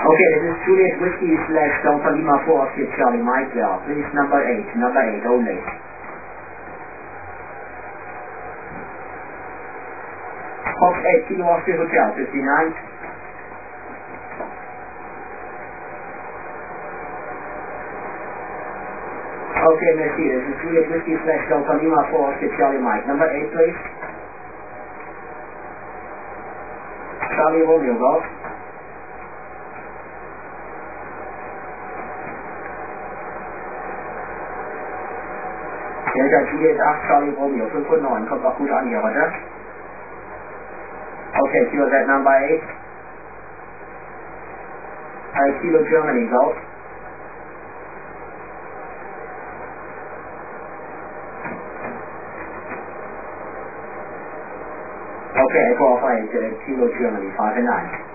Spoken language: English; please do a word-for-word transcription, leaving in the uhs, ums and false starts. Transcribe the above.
Okay, this is Juliet Whiskey slash Delta Lima four Oscar Charlie Mike there. Please number eight, number eight only. Fox eight, Kilo Oscar Hotel, fifty-nine. Okay, merci. This is Juliet Whiskey slash Delta Lima four Oscar Charlie Mike. Number eight, please. Charlie Romeo, Golf. Delta Juliet acht Charlie Romeo, fünfundneunzig, kommt auch gut an hier heute. Okay, Kilo that number eight. Uh, Kilo Germany, Golf. Okay, I qualify uh, Kilo Germany, five and nine.